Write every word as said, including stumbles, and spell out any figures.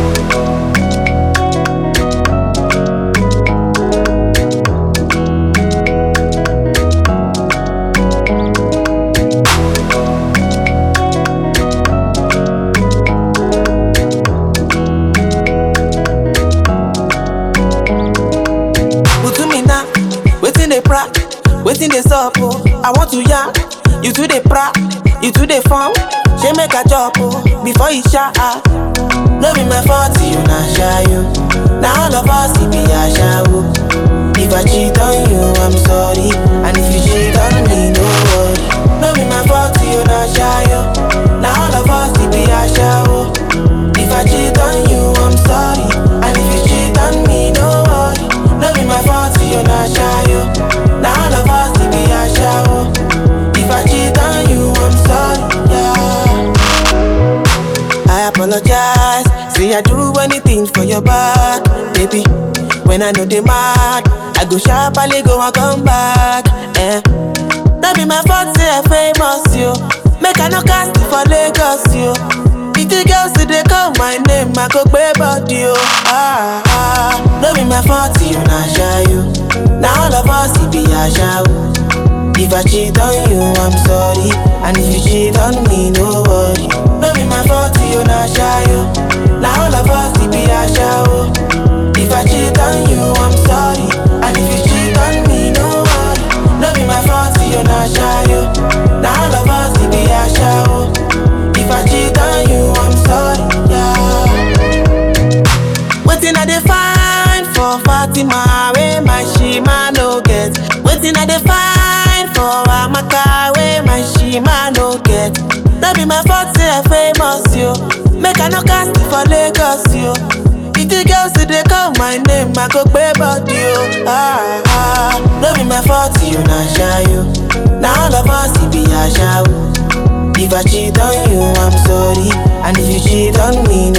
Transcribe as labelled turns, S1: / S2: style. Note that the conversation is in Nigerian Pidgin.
S1: Waiting they sup, oh. I want to ya. You to the pra, you to the farm. She make a job, oh. Before you shot. No be my fault, you not shy, you. Now all of us, it be a show. If I cheat on you, I'm sorry. And if you cheat on me, no worry. No be my fault, you not shy, you. Now all of us, it be a show. If I cheat on you, I'm sorry. And if you cheat on me, no worry. No be my fault, you not shy, you. Now all of us, it be a show. If I cheat on you, I'm sorry, yeah. I apologize. Say I do anything for your back, baby. When I know they mad, I go sharply go and come back, eh. That be my fault, say I famous, yo. Make I no cast it for Lagos, yo. Pretty girls, say they call my name, I go pay body, yo. Ah, ah. No be my fault, you not shy, yo. Now all of us, it be a show. If I cheat on you, I'm sorry. And if you cheat on me, no worry. No be my fault, you not shy, yo. Now all of us, it be a show. If I cheat on you, I'm sorry. And if you cheat on me, no worry. No be my fault, you not shy, yo. Now all of us, it be a show. If I cheat on you, I'm sorry, yeah. Waiting I dey find for Fatima, where my shima no get. Waiting I dey find for Amaka, where my shima no get. That be my fault, say I famous, yo. Make I no cast it for Lagos, yo. Pretty girls, say they call my name, I go pay body, yo. Ah, ah. No be my fault, you not shy, yo. Now all of us, it be a show. If I cheat on you, I'm sorry. And if you cheat on me,